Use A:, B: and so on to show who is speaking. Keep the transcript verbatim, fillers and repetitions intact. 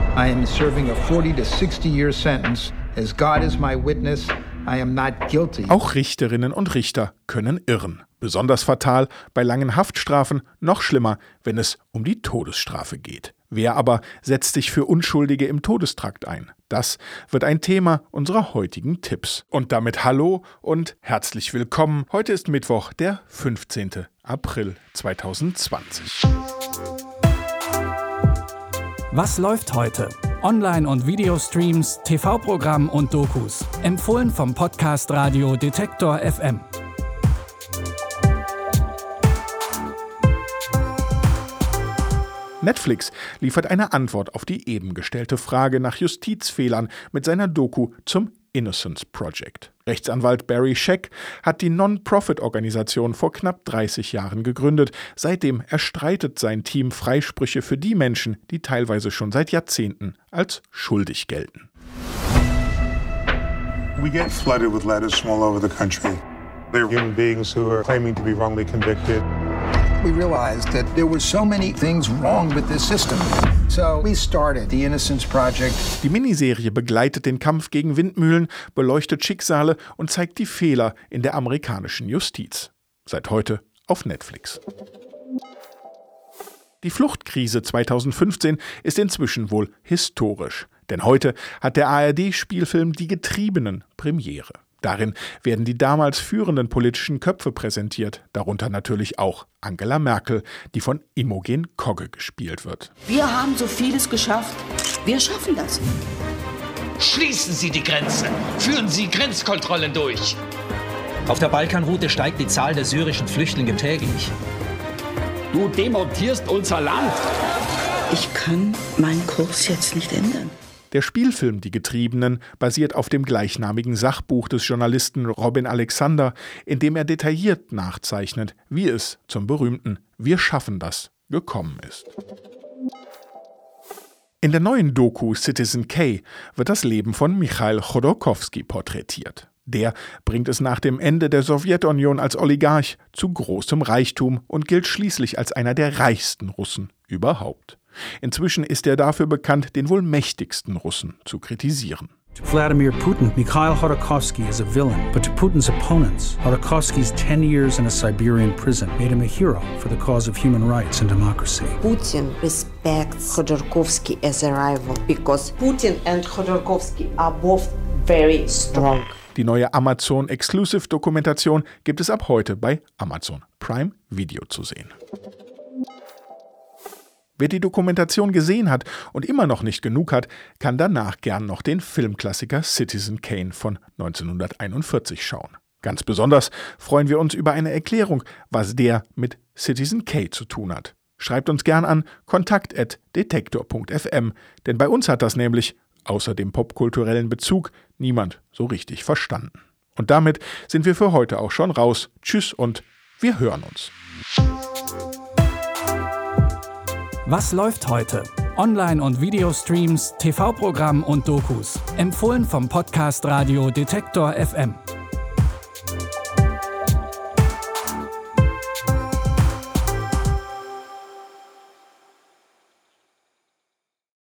A: I am serving a forty to sixty year sentence. As God is my witness, I am not guilty.
B: Auch Richterinnen und Richter können irren. Besonders fatal bei langen Haftstrafen, noch schlimmer, wenn es um die Todesstrafe geht. Wer aber setzt sich für Unschuldige im Todestrakt ein? Das wird ein Thema unserer heutigen Tipps. Und damit hallo und herzlich willkommen. Heute ist Mittwoch, der fünfzehnten April zweitausendzwanzig.
C: Was läuft heute? Online- und Videostreams, T V-Programm und Dokus. Empfohlen vom Podcast Radio Detektor F M.
B: Netflix liefert eine Antwort auf die eben gestellte Frage nach Justizfehlern mit seiner Doku zum Innocence Project. Rechtsanwalt Barry Scheck hat die Non-Profit-Organisation vor knapp dreißig Jahren gegründet. Seitdem erstreitet sein Team Freisprüche für die Menschen, die teilweise schon seit Jahrzehnten als schuldig gelten.
D: We get flooded with letters from all over the country. They're human beings who are claiming to be wrongly convicted.
A: We realized that there were so many things wrong with this system. So we started the Innocence Project.
B: Die Miniserie begleitet den Kampf gegen Windmühlen, beleuchtet Schicksale und zeigt die Fehler in der amerikanischen Justiz. Seit heute auf Netflix. Die Fluchtkrise zweitausendfünfzehn ist inzwischen wohl historisch. Denn heute hat der A R D-Spielfilm Die Getriebenen Premiere. Darin werden die damals führenden politischen Köpfe präsentiert, darunter natürlich auch Angela Merkel, die von Imogen Kogge gespielt wird.
E: Wir haben so vieles geschafft. Wir schaffen das.
F: Schließen Sie die Grenze. Führen Sie Grenzkontrollen durch.
G: Auf der Balkanroute steigt die Zahl der syrischen Flüchtlinge täglich.
F: Du demontierst unser Land.
E: Ich kann meinen Kurs jetzt nicht ändern.
B: Der Spielfilm Die Getriebenen basiert auf dem gleichnamigen Sachbuch des Journalisten Robin Alexander, in dem er detailliert nachzeichnet, wie es zum berühmten Wir schaffen das gekommen ist. In der neuen Doku Citizen K wird das Leben von Michail Chodorkowski porträtiert. Der bringt es nach dem Ende der Sowjetunion als Oligarch zu großem Reichtum und gilt schließlich als einer der reichsten Russen überhaupt. Inzwischen ist er dafür bekannt, den wohl mächtigsten Russen zu kritisieren.
H: To Vladimir Putin, Mikhail Khodorkovsky is a villain, but to Putin's opponents, Khodorkovsky's ten years in a Siberian prison made him a hero for the cause of human rights and democracy.
I: Putin respects Khodorkovsky as a rival because Putin and Khodorkovsky are both very strong.
B: Die neue Amazon-Exclusive-Dokumentation gibt es ab heute bei Amazon Prime Video zu sehen. Wer die Dokumentation gesehen hat und immer noch nicht genug hat, kann danach gern noch den Filmklassiker Citizen Kane von neunzehnhunderteinundvierzig schauen. Ganz besonders freuen wir uns über eine Erklärung, was der mit Citizen K zu tun hat. Schreibt uns gern an kontakt at detektor punkt f m, denn bei uns hat das nämlich, außer dem popkulturellen Bezug, niemand so richtig verstanden. Und damit sind wir für heute auch schon raus. Tschüss und wir hören uns.
C: Was läuft heute? Online- und Videostreams, T V-Programm und Dokus. Empfohlen vom Podcast Radio Detektor F M.